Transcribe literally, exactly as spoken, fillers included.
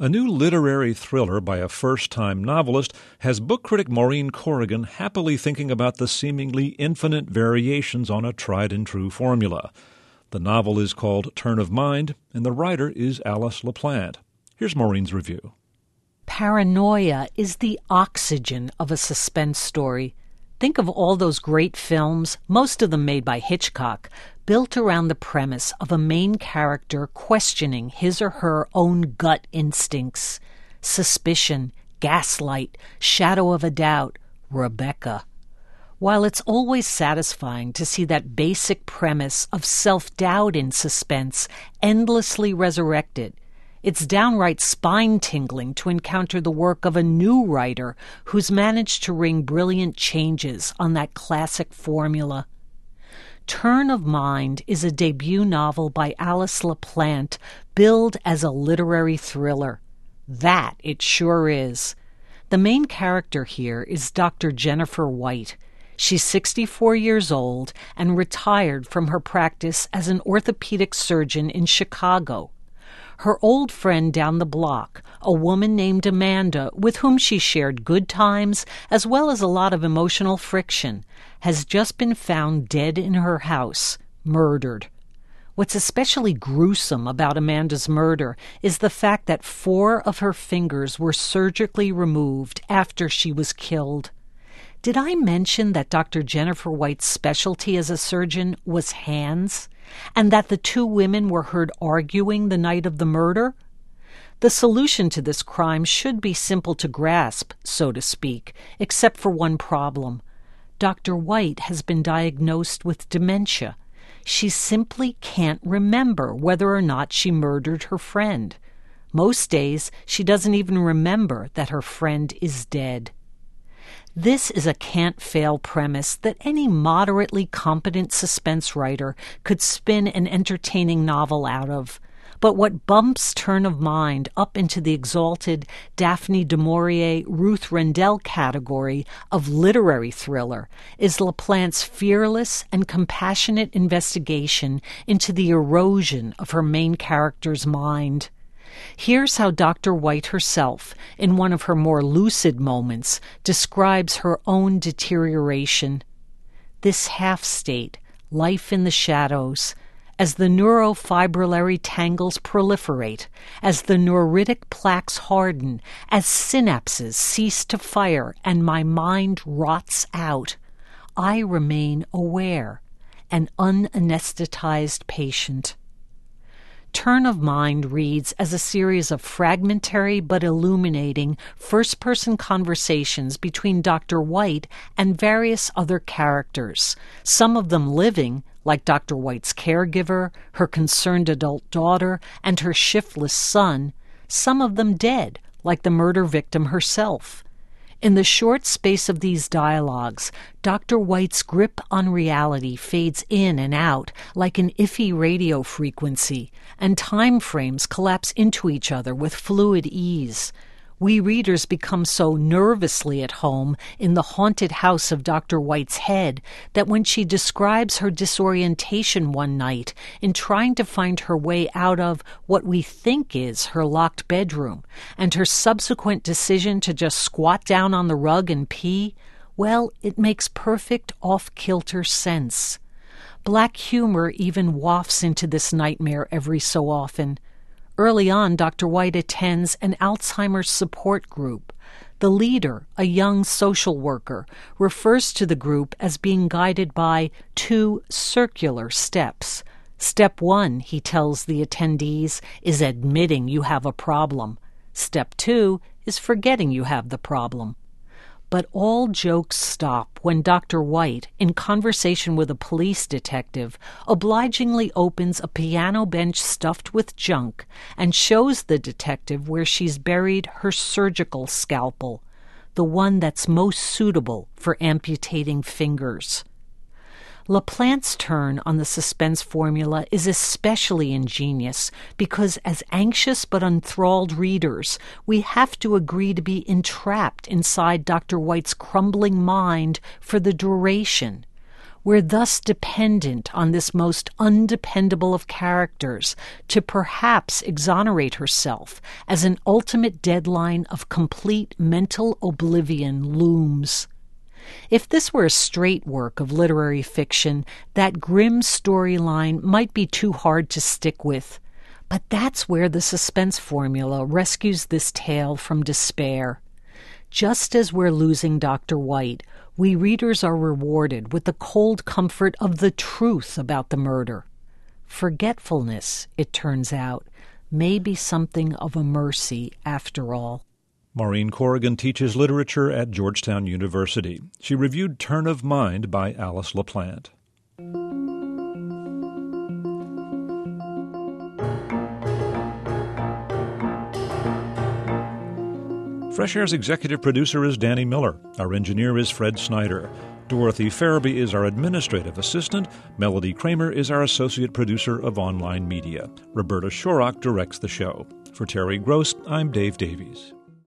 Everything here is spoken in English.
A new literary thriller by a first-time novelist has book critic Maureen Corrigan happily thinking about the seemingly infinite variations on a tried-and-true formula. The novel is called Turn of Mind, and the writer is Alice LaPlante. Here's Maureen's review. Paranoia is the oxygen of a suspense story. Think of all those great films, most of them made by Hitchcock, built around the premise of a main character questioning his or her own gut instincts. Suspicion, gaslight, shadow of a doubt, Rebecca. While it's always satisfying to see that basic premise of self-doubt in suspense endlessly resurrected, it's downright spine-tingling to encounter the work of a new writer who's managed to wring brilliant changes on that classic formula. Turn of Mind is a debut novel by Alice LaPlante, billed as a literary thriller. That it sure is. The main character here is Doctor Jennifer White. She's sixty-four years old and retired from her practice as an orthopedic surgeon in Chicago. Her old friend down the block, a woman named Amanda, with whom she shared good times as well as a lot of emotional friction, has just been found dead in her house, murdered. What's especially gruesome about Amanda's murder is the fact that four of her fingers were surgically removed after she was killed. Did I mention that Doctor Jennifer White's specialty as a surgeon was hands, and that the two women were heard arguing the night of the murder? The solution to this crime should be simple to grasp, so to speak, except for one problem. Doctor White has been diagnosed with dementia. She simply can't remember whether or not she murdered her friend. Most days, she doesn't even remember that her friend is dead. This is a can't-fail premise that any moderately competent suspense writer could spin an entertaining novel out of. But what bumps Turn of Mind up into the exalted Daphne du Maurier, Ruth Rendell category of literary thriller is LaPlante's fearless and compassionate investigation into the erosion of her main character's mind. Here's how Doctor White herself, in one of her more lucid moments, describes her own deterioration. This half-state, life in the shadows, as the neurofibrillary tangles proliferate, as the neuritic plaques harden, as synapses cease to fire and my mind rots out, I remain aware, an unanesthetized patient. Turn of Mind reads as a series of fragmentary but illuminating first-person conversations between Doctor White and various other characters, some of them living, like Doctor White's caregiver, her concerned adult daughter, and her shiftless son, some of them dead, like the murder victim herself. In the short space of these dialogues, Doctor White's grip on reality fades in and out like an iffy radio frequency, and time frames collapse into each other with fluid ease. We readers become so nervously at home in the haunted house of Doctor White's head that when she describes her disorientation one night in trying to find her way out of what we think is her locked bedroom, and her subsequent decision to just squat down on the rug and pee, well, it makes perfect off-kilter sense. Black humor even wafts into this nightmare every so often. Early on, Doctor White attends an Alzheimer's support group. The leader, a young social worker, refers to the group as being guided by two circular steps. Step one, he tells the attendees, is admitting you have a problem. Step two is forgetting you have the problem. But all jokes stop when Doctor White, in conversation with a police detective, obligingly opens a piano bench stuffed with junk and shows the detective where she's buried her surgical scalpel, the one that's most suitable for amputating fingers. LaPlante's turn on the suspense formula is especially ingenious because as anxious but enthralled readers, we have to agree to be entrapped inside Doctor White's crumbling mind for the duration. We're thus dependent on this most undependable of characters to perhaps exonerate herself as an ultimate deadline of complete mental oblivion looms. If this were a straight work of literary fiction, that grim storyline might be too hard to stick with. But that's where the suspense formula rescues this tale from despair. Just as we're losing Doctor White, we readers are rewarded with the cold comfort of the truth about the murder. Forgetfulness, it turns out, may be something of a mercy after all. Maureen Corrigan teaches literature at Georgetown University. She reviewed Turn of Mind by Alice LaPlante. Fresh Air's executive producer is Danny Miller. Our engineer is Fred Snyder. Dorothy Farabee is our administrative assistant. Melody Kramer is our associate producer of online media. Roberta Shorrock directs the show. For Terry Gross, I'm Dave Davies.